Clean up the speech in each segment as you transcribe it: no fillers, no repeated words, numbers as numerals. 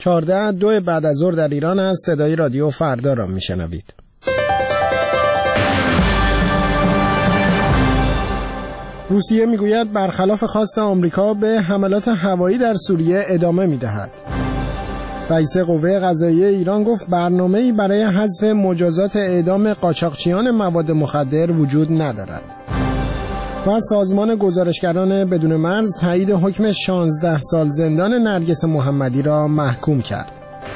14:02 بعد از ظهر در ایران است. صدای رادیو فردا را میشنوید. روسیه میگوید برخلاف خواست آمریکا به حملات هوایی در سوریه ادامه میدهد. رئیس قوه قضاییه ایران گفت برنامه‌ای برای حذف مجازات اعدام قاچاقچیان مواد مخدر وجود ندارد. و سازمان گزارشگران بدون مرز تایید حکم 16 سال زندان نرگس محمدی را محکوم کرد.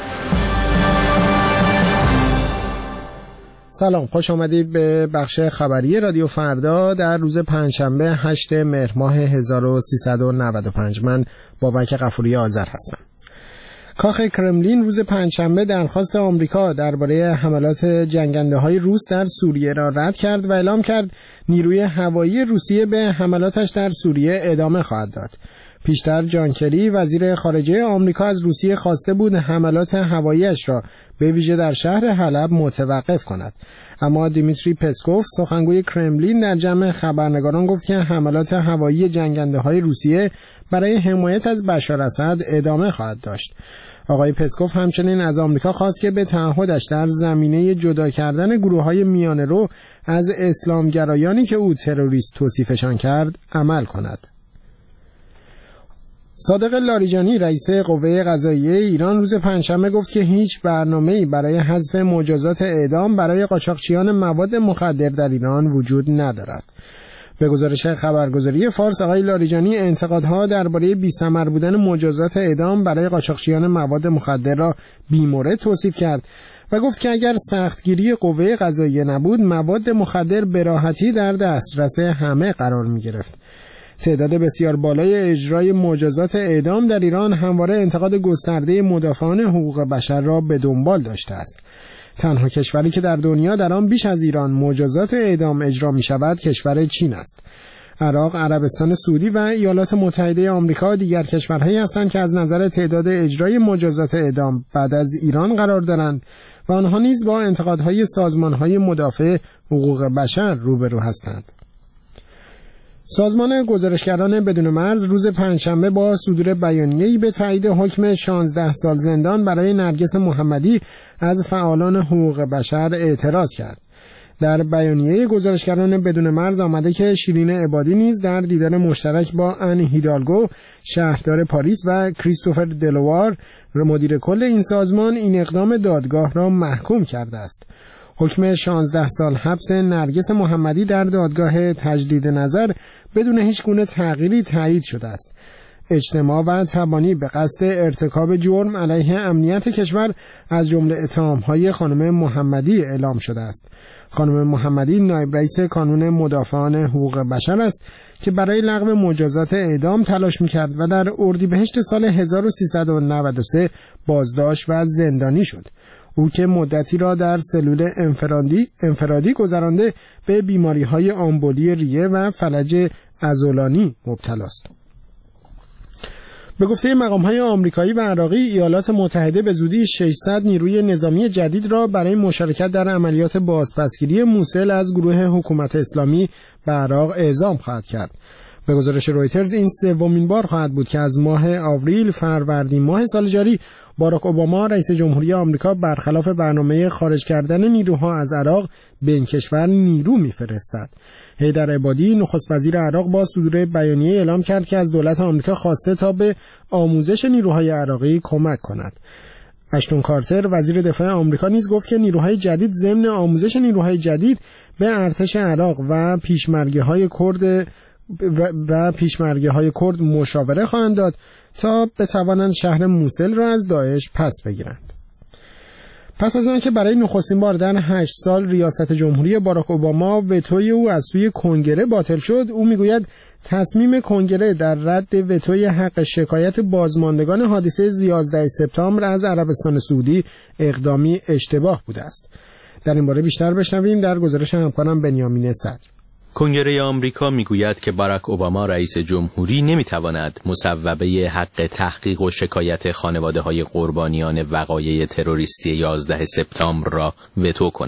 سلام، خوش آمدید به بخش خبری رادیو فردا در روز پنجشنبه 8 مهر ماه 1395. من بابک غفوری آذر هستم. کاخ کرملین روز پنجشنبه درخواست آمریکا درباره حملات جنگنده‌های روس در سوریه را رد کرد و اعلام کرد نیروی هوایی روسیه به حملاتش در سوریه ادامه خواهد داد. پیشتر جان کری وزیر خارجه آمریکا از روسیه خواسته بود حملات هواییش را به ویژه در شهر حلب متوقف کند، اما دیمیتری پسکوف سخنگوی کرملین در جمع خبرنگاران گفت که حملات هوایی جنگنده‌های روسیه برای حمایت از بشار اسد ادامه خواهد داشت. آقای پسکوف همچنین از آمریکا خواست که به تعهدش در زمینه جدا کردن گروه‌های میانه‌رو از اسلامگرایانی که او تروریست توصیفشان کرد عمل کند. صادق لاریجانی رئیس قوه قضاییه ایران روز پنجشنبه گفت که هیچ برنامه‌ای برای حذف مجازات اعدام برای قاچاقچیان مواد مخدر در ایران وجود ندارد. به گزارش خبرگزاری فارس، آقای لاریجانی انتقادها درباره بی‌ثمر بودن مجازات اعدام برای قاچاقچیان مواد مخدر را بی‌مورد توصیف کرد و گفت که اگر سختگیری قوه قضاییه نبود مواد مخدر به راحتی در دسترس همه قرار می‌گرفت. تعداد بسیار بالای اجرای مجازات اعدام در ایران همواره انتقاد گسترده مدافعان حقوق بشر را به دنبال داشته است. تنها کشوری که در دنیا در آن بیش از ایران مجازات اعدام اجرا می شود کشور چین است. عراق، عربستان سعودی و ایالات متحده آمریکا دیگر کشورهایی هستند که از نظر تعداد اجرای مجازات اعدام بعد از ایران قرار دارند و آنها نیز با انتقادهای سازمانهای مدافع حقوق بشر روبرو هستند. سازمان گزارشگران بدون مرز روز پنجشنبه با صدور بیانیه‌ای به تایید حکم 16 سال زندان برای نرگس محمدی از فعالان حقوق بشر اعتراض کرد. در بیانیه گزارشگران بدون مرز آمده که شیرین عبادی نیز در دیدار مشترک با ان هیدالگو شهردار پاریس و کریستوفر دلوار مدیر کل این سازمان این اقدام دادگاه را محکوم کرده است. حکم 16 سال حبس نرگس محمدی در دادگاه تجدید نظر بدون هیچ گونه تغییری تایید شده است. اجتماع و تبانی به قصد ارتکاب جرم علیه امنیت کشور از جمله اتهام‌های خانم محمدی اعلام شده است. خانم محمدی نایب رئیس کانون مدافعان حقوق بشر است که برای لغو مجازات اعدام تلاش می‌کرد و در اردیبهشت سال 1393 بازداشت و زندانی شد. او که مدتی را در سلول انفرادی گذرانده به بیماری‌های آمبولی ریه و فلج عضلانی مبتلا است. به گفته مقام‌های آمریکایی و عراقی، ایالات متحده به زودی 600 نیروی نظامی جدید را برای مشارکت در عملیات بازپسگیری موصل از گروه حکومت اسلامی به عراق اعزام خواهد کرد. به گزارش رویترز این سومین بار خواهد بود که از ماه آوریل فروردین ماه سال جاری باراک اوباما رئیس جمهوری آمریکا برخلاف برنامه خارج کردن نیروها از عراق به این کشور نیرو می‌فرستد. حیدر عبادی نخست وزیر عراق با صدور بیانیه اعلام کرد که از دولت آمریکا خواسته تا به آموزش نیروهای عراقی کمک کند. اشتون کارتر وزیر دفاع آمریکا نیز گفت که نیروهای جدید ضمن آموزش نیروهای جدید به ارتش عراق و پیشمرگه‌های کرد مشاوره خواهند داد تا بتوانند شهر موصل را از داعش پس بگیرند. پس از آنکه برای نخستین بار در 8 سال ریاست جمهوری باراک اوباما وتوی او از سوی کنگره باطل شد، او میگوید تصمیم کنگره در رد وتوی حق شکایت بازماندگان حادثه 11 سپتامبر از عربستان سعودی اقدامی اشتباه بوده است. در این باره بیشتر بشنویم در گزارش همکارم بنیامین صدر. کنگره آمریکا میگوید که باراک اوباما رئیس جمهوری نمیتواند مصوبه حق تحقیق و شکایت خانواده‌های قربانیان وقایع تروریستی 11 سپتامبر را وتو کند.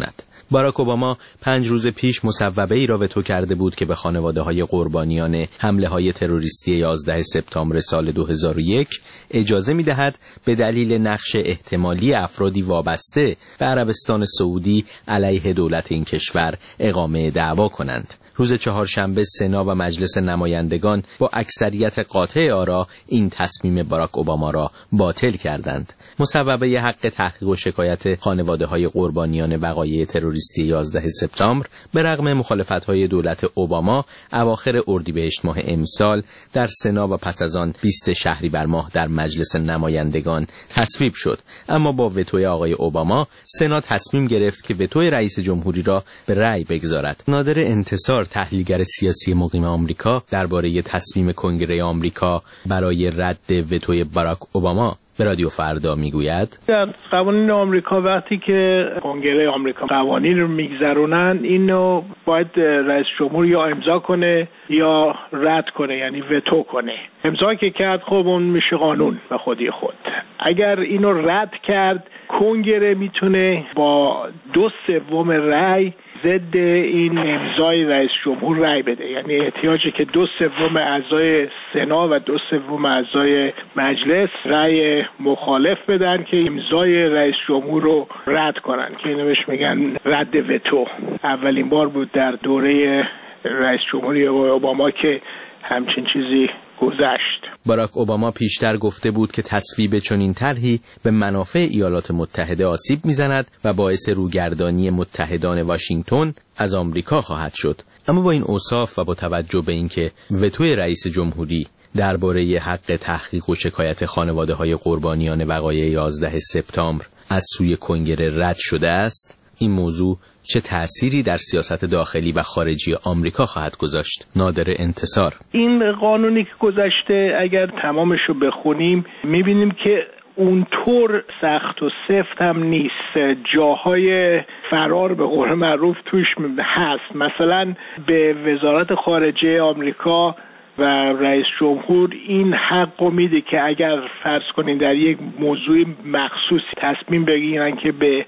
باراک اوباما 5 روز پیش مصوبه‌ای را وتو کرده بود که به خانواده‌های قربانیان حمله‌های تروریستی 11 سپتامبر سال 2001 اجازه می‌دهد به دلیل نقش احتمالی افرادی وابسته به عربستان سعودی علیه دولت این کشور اقامه دعوا کنند. روز چهارشنبه سنا و مجلس نمایندگان با اکثریت قاطع آرا این تصمیم باراک اوباما را باطل کردند. مصوبه حق تحقیق و شکایت خانواده‌های قربانیان وقایع تروریستی 11 سپتامبر به رغم مخالفت‌های دولت اوباما اواخر اردیبهشت ماه امسال در سنا و پس از آن 20 شهریور ماه در مجلس نمایندگان تصویب شد. اما با وتوی آقای اوباما سنا تصمیم گرفت که وتوی رئیس جمهوری را به رأی بگذارد. نادر انتصار، تحلیلگر سیاسی مقیم آمریکا، درباره تصمیم کنگره آمریکا برای رد وتوی باراک اوباما به رادیو فردا میگوید در قوانین آمریکا وقتی که کنگره آمریکا قوانین رو میگذرونن اینو باید رئیس جمهور یا امضا کنه یا رد کنه، یعنی وتو کنه. امضا که کرد خب اون میشه قانون به خودی خود. اگر اینو رد کرد کنگره میتونه با 2/3 رأی ضد این امضای رئیس جمهور رأی بده، یعنی احتیاجه که 2/3 اعضای سنا و 2/3 اعضای مجلس رأی مخالف بدن که امضای رئیس جمهور رو رد کنن، که اینو بهش میگن رد وتو. اولین بار بود در دوره رئیس جمهوری اوباما که همچین چیزی گذشت. باراک اوباما پیشتر گفته بود که تصویب چنین طرحی به منافع ایالات متحده آسیب میزند و باعث روگردانی متحدان واشنگتن از آمریکا خواهد شد. اما با این اوصاف و با توجه به اینکه وتوی رئیس جمهوری درباره حق تحقیق و شکایت خانواده‌های قربانیان وقایع 11 سپتامبر از سوی کنگره رد شده است، این موضوع چه تأثیری در سیاست داخلی و خارجی آمریکا خواهد گذاشت؟ نادر انتصار: این قانونی که گذشته اگر تمامش رو بخونیم میبینیم که اونطور سخت و سفت هم نیست، جاهای فرار به قول معروف توش هست. مثلا به وزارت خارجه آمریکا و رئیس جمهور این حق رو میده که اگر فرض کنین در یک موضوع مخصوصی تصمیم بگیرن که به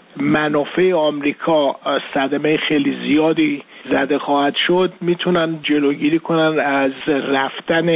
منافع آمریکا صدمه خیلی زیادی زده خواهد شد، میتونن جلوگیری کنن از رفتن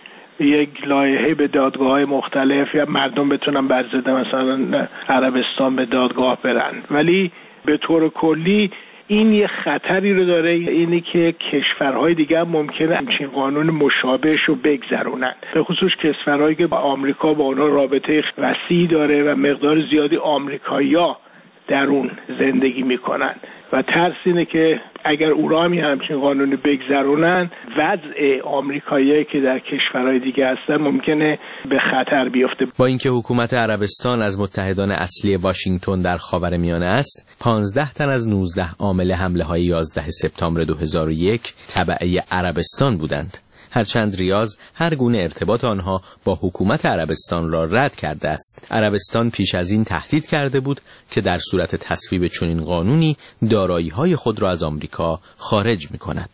یک لایحه به دادگاه‌های مختلف یا مردم بتونن بر ضد مثلا عربستان به دادگاه برن. ولی به طور کلی این یه خطری رو داره، اینی که کشورهای دیگه ممکنه همچین قانون مشابهش رو بگذرونن، به خصوص کشورهایی که با آمریکا با اونها رابطه وسیعی داره و مقدار زیادی آمریکایی‌ها در اون زندگی میکنن و ترس اینه که اگر اونها همچین قانونی بگذرونن وضع آمریکایی‌هایی که در کشورهای دیگه هستن ممکنه به خطر بیفته. با اینکه حکومت عربستان از متحدان اصلی واشنگتن در خاورمیانه است، 15 تن از 19 عامل حمله‌های 11 سپتامبر 2001 تبعه عربستان بودند. هرچند ریاض هر گونه ارتباط آنها با حکومت عربستان را رد کرده است. عربستان پیش از این تهدید کرده بود که در صورت تصویب چنین قانونی دارایی‌های خود را از آمریکا خارج می‌کند.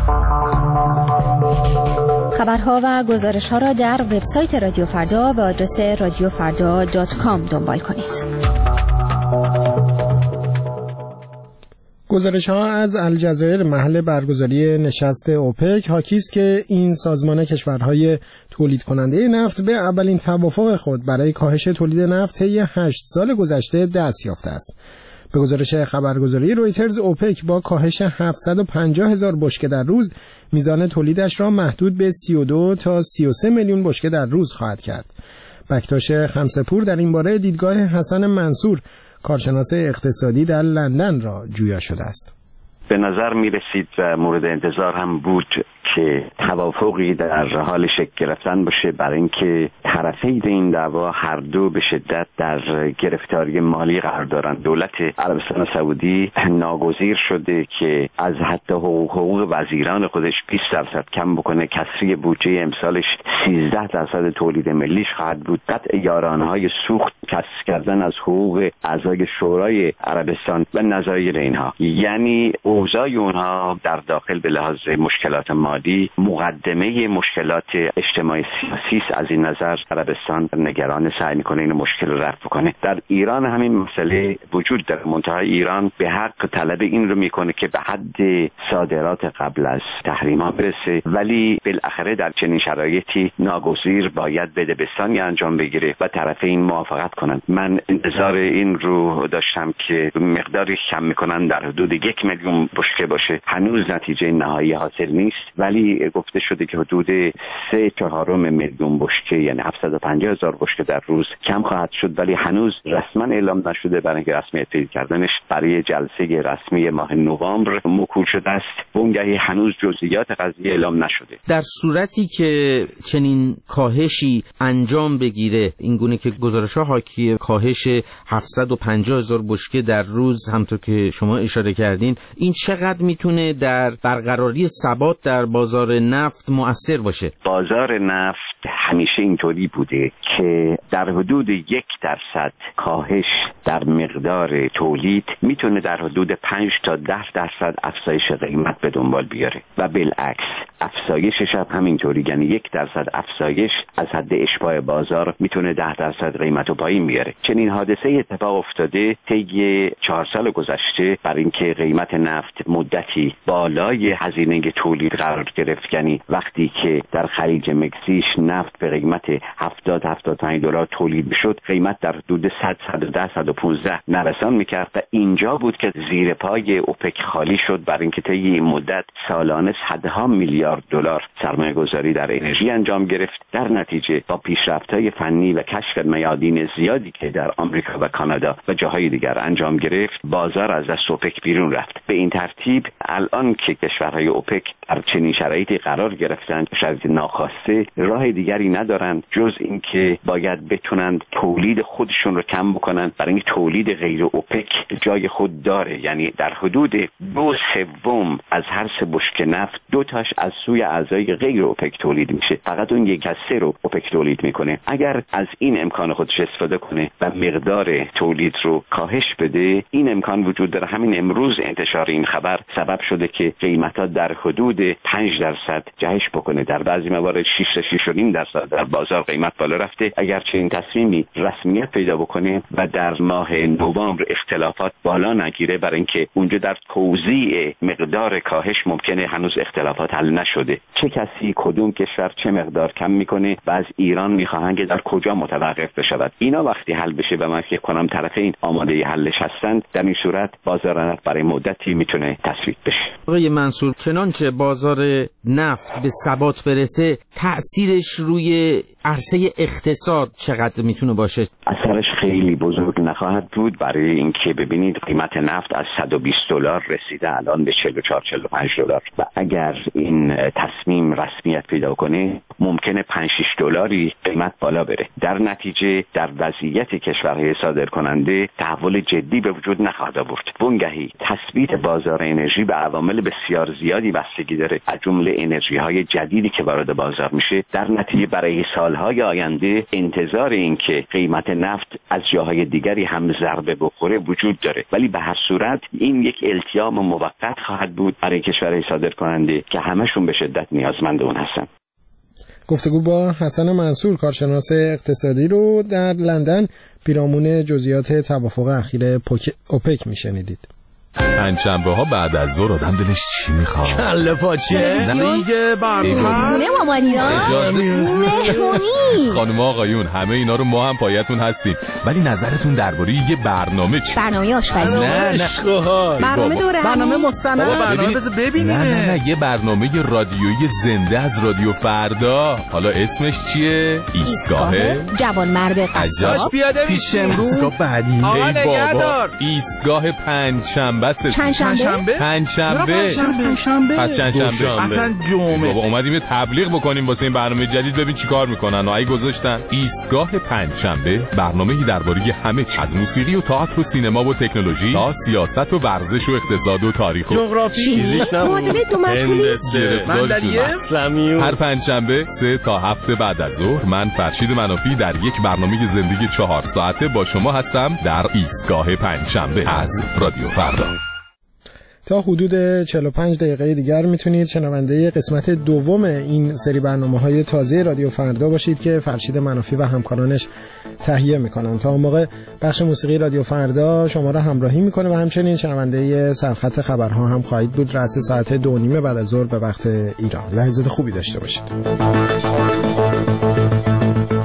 خبرها و گزارش‌ها را در وبسایت رادیو فردا به آدرس radiofarda.com دنبال کنید. گزارش‌ها از الجزایر محل برگزاری نشست اوپک حاکی است که این سازمان کشورهای تولید کننده نفت به اولین توافق خود برای کاهش تولید نفت طی 8 سال گذشته دست یافته است. به گزارش خبرگزاری رویترز، اوپک با کاهش 750,000 بشکه در روز میزان تولیدش را محدود به 32 تا 33 میلیون بشکه در روز خواهد کرد. بکتاش خمسه‌پور در این باره دیدگاه حسن منصور، کارشناس اقتصادی در لندن، را جویا شده است. به نظر می رسید و مورد انتظار هم بود که توافقی در حال شکل گرفتن باشه برای اینکه طرفین این دعوا هر دو به شدت در گرفتاری مالی قرار دارند. دولت عربستان سعودی ناگزیر شده که از حتی حقوق وزیران خودش 20% کم بکنه. کسری بودجه امسالش 13% تولید ملیش خواهد بود. قطع یارانه‌های سوخت، کسر کردن از حقوق اعضای شورای عربستان و نظایر اینها. یعنی اوضاع اونها در داخل به لحاظ مشکلات مالی نهادی مقدمه مشکلات اجتماعی سیاسی است. از این نظر عربستان نگران سعی میکنه این مشکل رو رفع کنه. در ایران همین مسئله وجود داره، منتها ایران به حق طلب این رو میکنه که به حد صادرات قبل از تحریم‌ها برسه، ولی بالاخره در چنین شرایطی ناگزیر باید بدبستانی انجام بگیره و طرفین موافقت کنند. من انتظار این رو داشتم که مقداری کم میکنن در حدود 1 میلیون بشکه باشه. هنوز نتیجه نهایی حاصل نیست، ولی گفته شده که حدود 3/4 میلیون بشکه یعنی 750,000 بشکه در روز کم خواهد شد، ولی هنوز رسما اعلام نشده برای اینکه رسمیت پیدا کردنش برای جلسه رسمی ماه نوامبر موکول شده است. اونگهی هنوز جزئیات قضیه اعلام نشده. در صورتی که چنین کاهشی انجام بگیره، اینگونه که گزارش‌ها حاکی کاهش 750,000 بشکه در روز همونطور که شما اشاره کردین، این چقدر میتونه در برقراری ثبات در بازار نفت مؤثر باشه؟ بازار نفت همیشه اینطوری بوده که در حدود 1% کاهش در مقدار تولید میتونه در حدود 5 تا 10% افزایش قیمت به دنبال بیاره و بالعکس افزایشش هم همینطوری، یعنی 1% افزایش از حد اشباع بازار میتونه 10% قیمت رو پایین بیاره. چنین حادثه اتفاق افتاده طی 4 سال گذشته برای اینکه قیمت نفت مدتی بالای هزینه تولید قرار گرفت، یعنی وقتی که در خلیج مکزیک نفت به قیمت 70-75 دلار تولید میشد، قیمت در حدود 110-115 نرسان میکرد و اینجا بود که زیر پای اوپک خالی شد برای اینکه طی این مدت سالانه صدها میلیارد دلار سرمایه گذاری در انرژی انجام گرفت. در نتیجه با پیشرفت‌های فنی و کشف میادین زیادی که در آمریکا و کانادا و جاهای دیگر انجام گرفت، بازار از دست اوپک بیرون رفت. به این ترتیب الان که کشورهای اوپک در چنین شرایطی قرار گرفتند، شرایط ناخواسته، راه دیگری ندارند جز اینکه باید بتونند تولید خودشون رو کم بکنند، برای اینکه تولید غیر اوپک جای خود داره. یعنی در حدود 2/3 از هر 3 بشکه نفت 2 تاش از سوی اعضای غیر اوپک تولید میشه، فقط اون 1/3 رو اوپک تولید میکنه. اگر از این امکان خودش استفاده کنه و مقدار تولید رو کاهش بده، این امکان وجود داره. همین امروز انتشار این خبر سبب شده که قیمت‌ها در حدود 5% جهش بکنه، در بعضی موارد 6 تا 6.5% در بازار قیمت بالا رفته. اگر چنین تصمیمی رسمیت پیدا بکنه و در ماه نوامبر اختلافات بالا نگیره، برای اینکه اونجا در توزیع مقدار کاهش ممکنه هنوز اختلافات حل نشده، چه کسی کدوم کشور چه مقدار کم میکنه و از ایران میخواهند که در کجا متوقف بشود. اینا وقتی حل بشه و من فکر کنم طرفین آماده حلش هستند، در این صورت بازار نفت برای مدتی میتونه تثبیت بشه. آقای منصور، چنانچه بازار نفت به ثبات برسه، تأثیرش روی عرصه اقتصاد چقدر میتونه باشه؟ اثرش خیلی بزرگ نخواهد بود، برای اینکه ببینید قیمت نفت از 120 دلار رسیده الان به 44-45 دلار و اگر این تصمیم رسمیت پیدا کنه ممکنه 5-6 دلاری قیمت بالا بره. در نتیجه در وضعیت کشورهای صادرکننده تحول جدی به وجود نخواهد آورد. وانگهی تثبیت بازار انرژی به عوامل بسیار زیادی بستگی داره، از جمله انرژی‌های جدیدی که وارد بازار میشه. در نتیجه برای سالهای آینده انتظار این که قیمت نفت از جاهای دیگری هم ضربه بخوره وجود داره، ولی به هر صورت این یک التیام موقت خواهد بود برای کشورهای صادرکننده که همشون به شدت نیازمند اون هستن. گفتگو با حسن منصور، کارشناس اقتصادی رو در لندن پیرامون جزئیات توافق اخیر اوپک میشنیدید. پنجشنبه ها بعد از ظهر آدم دلش چی میخواد؟ کله پاچه؟ دیگه برنامه مامانینا مهمونی. خانم آقایون همه اینا رو ما هم پایتون هستیم، ولی نظرتون درباره یه برنامه چی؟ برنامه آشپزی. نه برنامه دوره، برنامه مستند، برنامه بذار ببینیم. نه یه برنامه رادیویی زنده از رادیو فردا. حالا اسمش چیه؟ ایستگاه جوانمرد قصاب. پیاده پیش امروز ایستگاه بعدی. آقا نگهدار. ایستگاه پنجشنبه است. پنجشنبه؟ پس چندشنبه اصلا جمعه. بابا اومدیم یه تبلیغ بکنیم واسه این برنامه جدید، ببین چیکار میکنن و ای گذاشتن. ایستگاه پنجشنبه برنامه‌ای درباره همه چیز، از موسیقی و تئاتر و سینما و تکنولوژی تا سیاست و ورزش و اقتصاد و تاریخ و جغرافی، فیزیک، معادله دو مسئولی، اسلامی. هر پنجشنبه 3 تا 7 بعد از ظهر من فرشید منافی در یک برنامه زندگی 4 ساعته با شما هستم در ایستگاه پنجشنبه از رادیو فردا. تا حدود 45 دقیقه دیگر میتونید شنونده قسمت دوم این سری برنامه‌های تازه رادیو فردا باشید که فرشید منافی و همکارانش تهیه میکنن. تا اون موقع بخش موسیقی رادیو فردا شما را همراهی میکنه و همچنین شنونده سرخط خبرها هم خواهید بود رأس ساعت 2:30 بعد از ظهر به وقت ایران. لحظات خوبی داشته باشید.